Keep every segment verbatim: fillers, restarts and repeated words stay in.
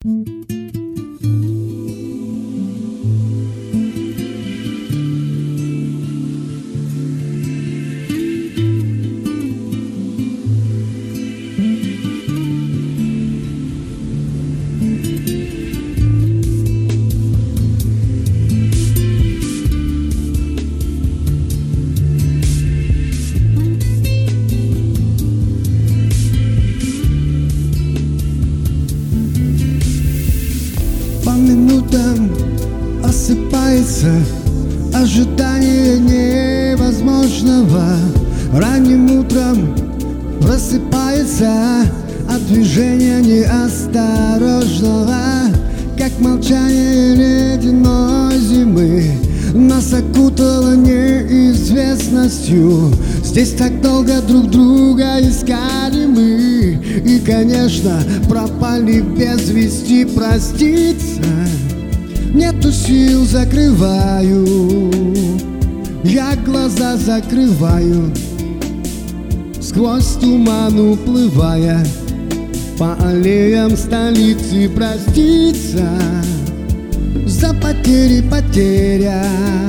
По минутам осыпается ожидание невозможного. Ранним утром просыпается от движения неосторожного, как молчание ледяной зимы нас окутало неизвестностью. Здесь так долго друг друга искали мы, и, конечно, пропали без вести. Проститься нету сил, закрываю, я глаза закрываю, сквозь туман уплывая по аллеям столицы. Проститься за потери, потеря,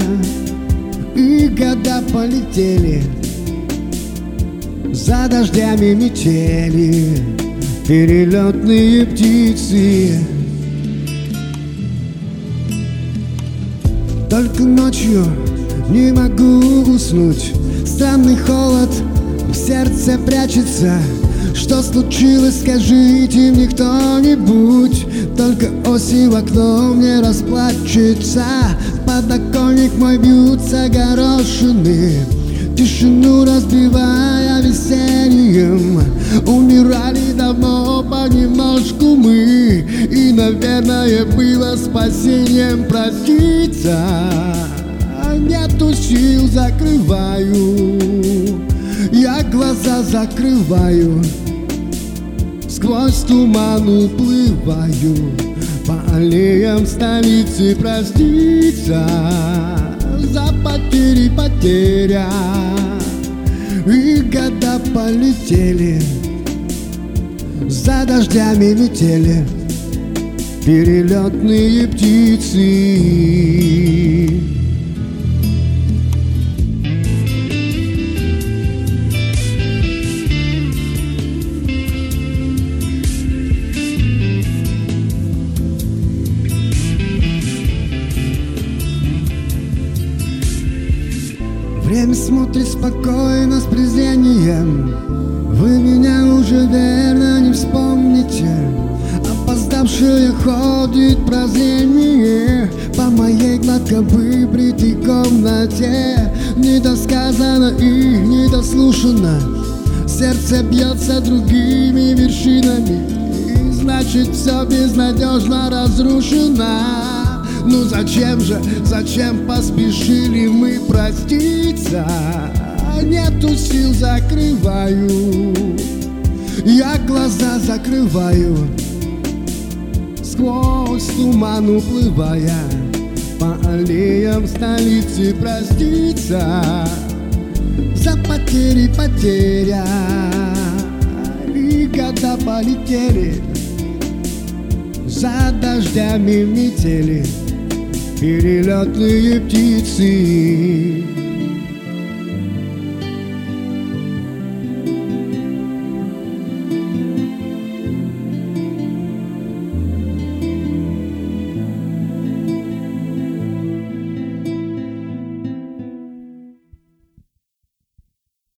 и года полетели за дождями метели, перелетные птицы. Только ночью не могу уснуть, странный холод в сердце прячется. Что случилось, скажите мне кто-нибудь, только осень в окно мне расплачется. Подоконник мой бьются горошины, тишину разбивая весельем. Умирали давно понемножку мы, и, наверное, было спасением. Проститься нету сил, закрываю, я глаза закрываю, сквозь туман уплываю по аллеям столицы. Проститься за потери, потеря, и года полетели за дождями метели, перелетные птицы. Время смотрит спокойно с презрением. Вы меня уже верно не вспомните. Опоздавшее ходит прозрение по моей гладко выбритой комнате. Недосказано и недослушано, сердце бьется другими вершинами, и значит все безнадежно разрушено. Ну зачем же, зачем поспешили мы? Проститься нету сил, закрываю, я глаза закрываю, сквозь туман уплывая по аллеям столицы. Проститься за потери, потеря, и года полетели за дождями метели, перелетные птицы.